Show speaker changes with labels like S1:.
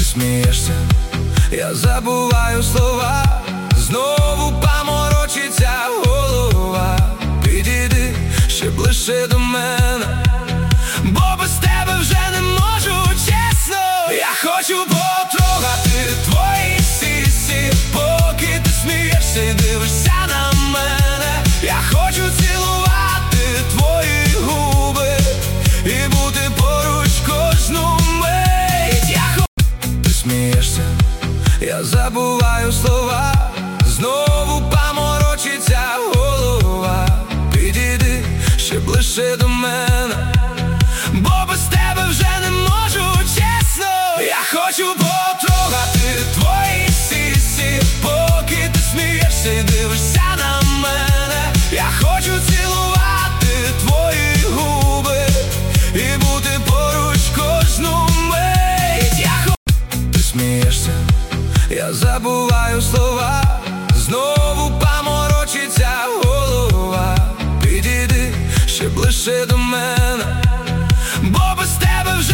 S1: смієшся, я забуваю слова, знову паморочиться голова. Підійди ще ближче до мене, бо без тебе вже не можу, чесно. Я хочу потрогати твої сісі, поки ти смієшся і дивишся на мене. Я хочу цілувати твої губи і бути поруч кожну мить. Ти смієшся, я забуваю слова, знову паморочиться голова. Підійди ще ближче до мене, бо без тебе вже не можу, чесно. Я хочу потрогати твої сісі, поки ти смієшся і дивишся на мене. Я хочу цілувати твої губи і бути поруч кожну мить. Ти смієшся, я забуваю слова, знову паморочиться голова. Підійди ще ближче до мене,